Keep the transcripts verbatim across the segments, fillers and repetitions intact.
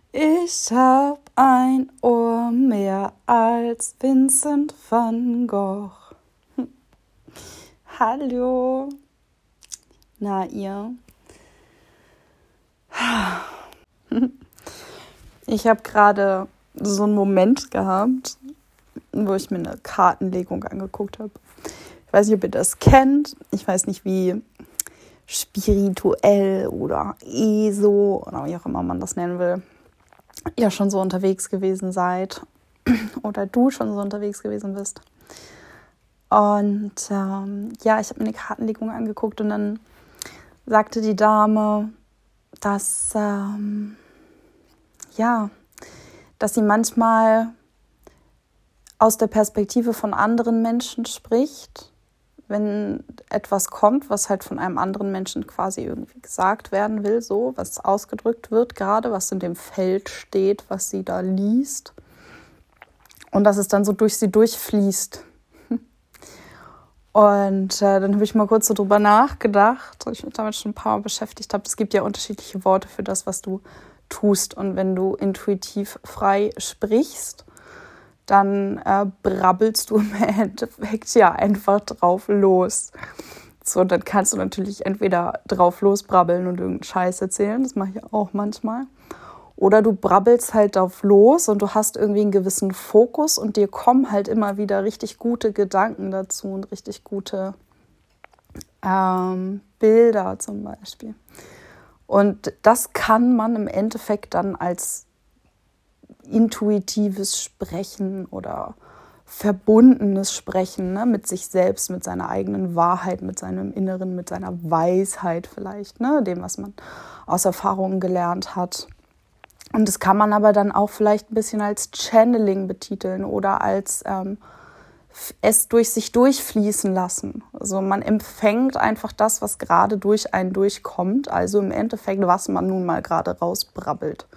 Ich hab ein Ohr mehr als Vincent van Gogh. Hallo. Na, ihr? Ich habe gerade so einen Moment gehabt, wo ich mir eine Kartenlegung angeguckt habe. Ich weiß nicht, ob ihr das kennt. Ich weiß nicht, wie spirituell oder ESO oder wie auch immer man das nennen will, ihr schon so unterwegs gewesen seid oder du schon so unterwegs gewesen bist. Und ähm, ja, ich habe mir eine Kartenlegung angeguckt und dann sagte die Dame, dass ähm, ja, dass sie manchmal aus der Perspektive von anderen Menschen spricht, wenn etwas kommt, was halt von einem anderen Menschen quasi irgendwie gesagt werden will, so, was ausgedrückt wird gerade, was in dem Feld steht, was sie da liest. Und dass es dann so durch sie durchfließt. Und äh, dann habe ich mal kurz so drüber nachgedacht, weil ich mich damit schon ein paar Mal beschäftigt habe. Es gibt ja unterschiedliche Worte für das, was du tust. Und wenn du intuitiv frei sprichst, dann äh, brabbelst du im Endeffekt ja einfach drauf los. So, dann kannst du natürlich entweder drauf losbrabbeln und irgendeinen Scheiß erzählen, das mache ich auch manchmal. Oder du brabbelst halt drauf los und du hast irgendwie einen gewissen Fokus und dir kommen halt immer wieder richtig gute Gedanken dazu und richtig gute ähm, Bilder zum Beispiel. Und das kann man im Endeffekt dann als intuitives Sprechen oder verbundenes Sprechen, ne, mit sich selbst, mit seiner eigenen Wahrheit, mit seinem Inneren, mit seiner Weisheit vielleicht, ne, dem, was man aus Erfahrungen gelernt hat. Und das kann man aber dann auch vielleicht ein bisschen als Channeling betiteln oder als ähm, es durch sich durchfließen lassen. Also man empfängt einfach das, was gerade durch einen durchkommt, also im Endeffekt, was man nun mal gerade rausbrabbelt.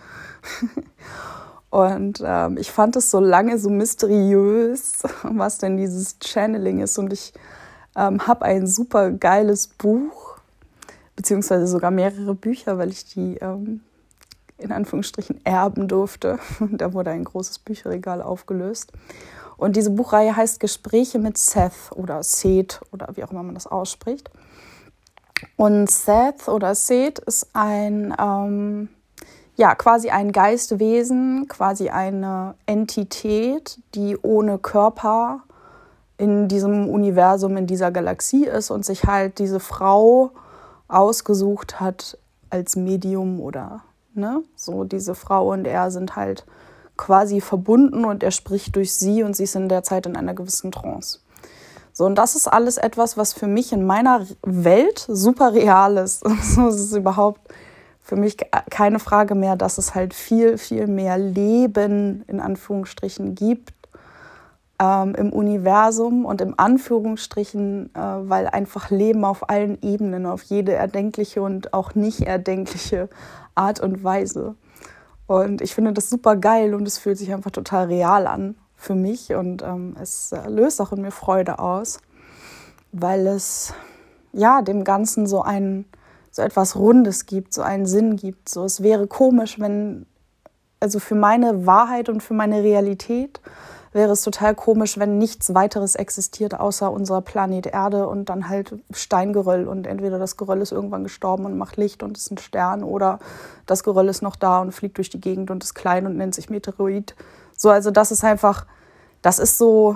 Und ähm, ich fand es so lange so mysteriös, was denn dieses Channeling ist. Und ich ähm, habe ein super geiles Buch, beziehungsweise sogar mehrere Bücher, weil ich die ähm, in Anführungsstrichen erben durfte. Da wurde ein großes Bücherregal aufgelöst. Und diese Buchreihe heißt Gespräche mit Seth oder Seth oder wie auch immer man das ausspricht. Und Seth oder Seth ist ein... Ähm, Ja, quasi ein Geistwesen, quasi eine Entität, die ohne Körper in diesem Universum, in dieser Galaxie ist und sich halt diese Frau ausgesucht hat als Medium oder, ne, so diese Frau und er sind halt quasi verbunden und er spricht durch sie und sie ist in der Zeit in einer gewissen Trance. So, und das ist alles etwas, was für mich in meiner Welt super real ist. So ist es überhaupt für mich keine Frage mehr, dass es halt viel, viel mehr Leben in Anführungsstrichen gibt ähm, im Universum und im Anführungsstrichen, äh, weil einfach Leben auf allen Ebenen, auf jede erdenkliche und auch nicht erdenkliche Art und Weise. Und ich finde das super geil und es fühlt sich einfach total real an für mich und ähm, es äh, löst auch in mir Freude aus, weil es ja dem Ganzen so einen so etwas Rundes gibt, so einen Sinn gibt. So, es wäre komisch, wenn, also für meine Wahrheit und für meine Realität wäre es total komisch, wenn nichts weiteres existiert außer unser Planet Erde und dann halt Steingeröll und entweder das Geröll ist irgendwann gestorben und macht Licht und ist ein Stern oder das Geröll ist noch da und fliegt durch die Gegend und ist klein und nennt sich Meteoroid. So, also das ist einfach, das ist so,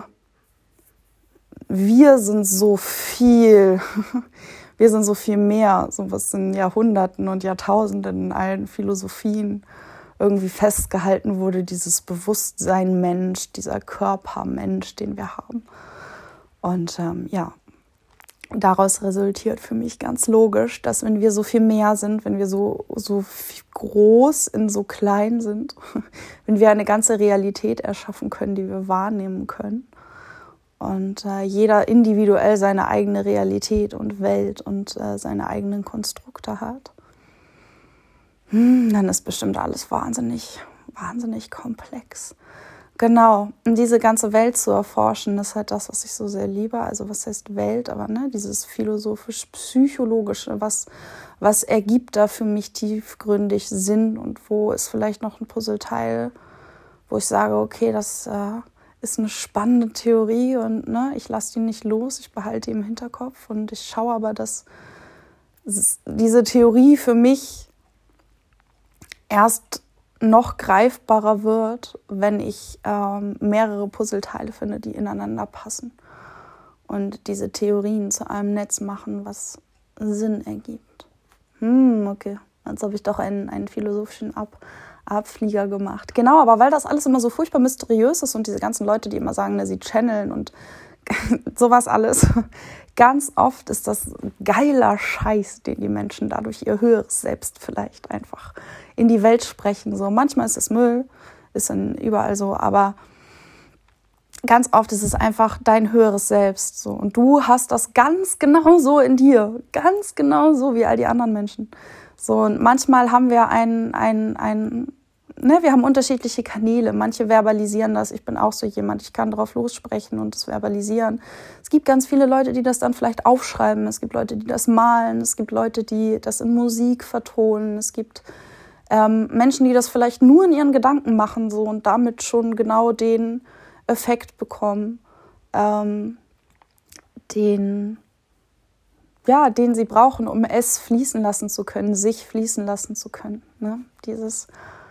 wir sind so viel... Wir sind so viel mehr, so was in Jahrhunderten und Jahrtausenden in allen Philosophien irgendwie festgehalten wurde, dieses Bewusstsein Mensch, dieser Körper Mensch, den wir haben. Und ähm, ja, daraus resultiert für mich ganz logisch, dass wenn wir so viel mehr sind, wenn wir so, so groß in so klein sind, wenn wir eine ganze Realität erschaffen können, die wir wahrnehmen können, und äh, jeder individuell seine eigene Realität und Welt und äh, seine eigenen Konstrukte hat, hm, dann ist bestimmt alles wahnsinnig, wahnsinnig komplex. Genau, und diese ganze Welt zu erforschen, ist halt das, was ich so sehr liebe. Also was heißt Welt, aber ne, dieses philosophisch-psychologische, was, was ergibt da für mich tiefgründig Sinn und wo ist vielleicht noch ein Puzzleteil, wo ich sage, okay, das äh, ist eine spannende Theorie und ne, ich lasse die nicht los, ich behalte die im Hinterkopf und ich schaue aber, dass diese Theorie für mich erst noch greifbarer wird, wenn ich ähm, mehrere Puzzleteile finde, die ineinander passen und diese Theorien zu einem Netz machen, was Sinn ergibt. Hm, okay, jetzt habe ich doch einen, einen philosophischen Ab- Abflieger gemacht. Genau, aber weil das alles immer so furchtbar mysteriös ist und diese ganzen Leute, die immer sagen, ne, sie channeln und sowas alles, ganz oft ist das geiler Scheiß, den die Menschen dadurch ihr höheres Selbst vielleicht einfach in die Welt sprechen. So, manchmal ist es Müll, ist dann überall so, aber ganz oft ist es einfach dein höheres Selbst. So. Und du hast das ganz genau so in dir, ganz genau so wie all die anderen Menschen. So, und manchmal haben wir ein, ein, ein Ne, wir haben unterschiedliche Kanäle. Manche verbalisieren das. Ich bin auch so jemand, ich kann drauf lossprechen und das verbalisieren. Es gibt ganz viele Leute, die das dann vielleicht aufschreiben. Es gibt Leute, die das malen. Es gibt Leute, die das in Musik vertonen. Es gibt ähm, Menschen, die das vielleicht nur in ihren Gedanken machen so und damit schon genau den Effekt bekommen, ähm, den, ja, den sie brauchen, um es fließen lassen zu können, sich fließen lassen zu können. Ne? Dieses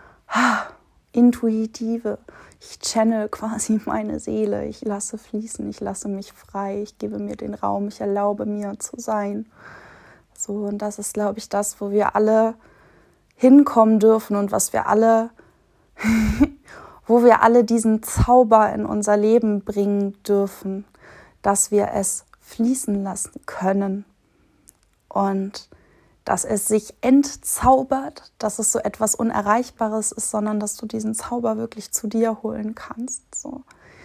Intuitive. Ich channel quasi meine Seele. Ich lasse fließen, ich lasse mich frei, ich gebe mir den Raum, ich erlaube mir zu sein. So, und das ist, glaube ich, das, wo wir alle hinkommen dürfen und was wir alle, wo wir alle diesen Zauber in unser Leben bringen dürfen, dass wir es fließen lassen können und dass es sich entzaubert, dass es so etwas Unerreichbares ist, sondern dass du diesen Zauber wirklich zu dir holen kannst. So.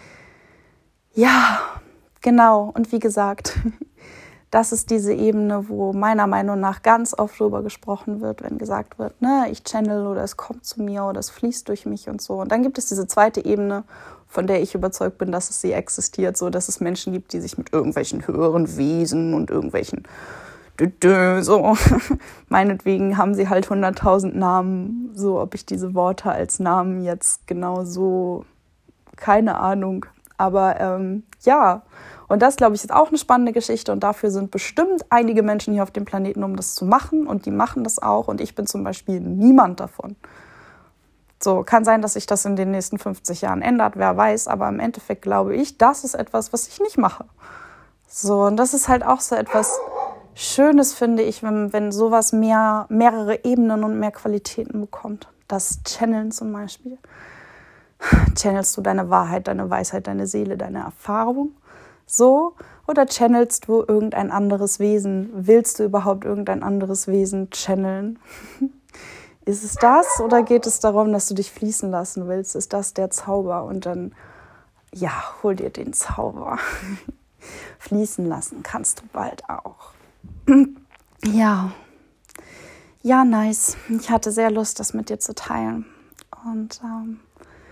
Ja, genau. Und wie gesagt, das ist diese Ebene, wo meiner Meinung nach ganz oft drüber gesprochen wird, wenn gesagt wird, ne, ich channel oder es kommt zu mir oder es fließt durch mich und so. Und dann gibt es diese zweite Ebene, von der ich überzeugt bin, dass es sie existiert, so dass es Menschen gibt, die sich mit irgendwelchen höheren Wesen und irgendwelchen so, meinetwegen haben sie halt hunderttausend Namen, so, ob ich diese Worte als Namen jetzt genau so, keine Ahnung, aber ähm, ja, und das, glaube ich, ist auch eine spannende Geschichte und dafür sind bestimmt einige Menschen hier auf dem Planeten, um das zu machen und die machen das auch und ich bin zum Beispiel niemand davon. So, kann sein, dass sich das in den nächsten fünfzig Jahren ändert, wer weiß, aber im Endeffekt glaube ich, das ist etwas, was ich nicht mache. So, und das ist halt auch so etwas Schönes, finde ich, wenn, wenn sowas mehr, mehrere Ebenen und mehr Qualitäten bekommt. Das Channeln zum Beispiel. Channelst du deine Wahrheit, deine Weisheit, deine Seele, deine Erfahrung? So? Oder channelst du irgendein anderes Wesen? Willst du überhaupt irgendein anderes Wesen channeln? Ist es das oder geht es darum, dass du dich fließen lassen willst? Ist das der Zauber? Und dann, ja, hol dir den Zauber. Fließen lassen kannst du bald auch. Ja, ja, nice. Ich hatte sehr Lust, das mit dir zu teilen. Und ähm,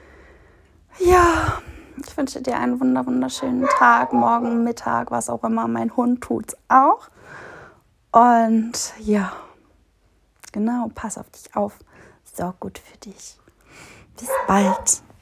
ja, ich wünsche dir einen wunder wunderschönen Tag, morgen, Mittag, was auch immer. Mein Hund tut's auch. Und ja, genau, pass auf dich auf. Sorg gut für dich. Bis bald.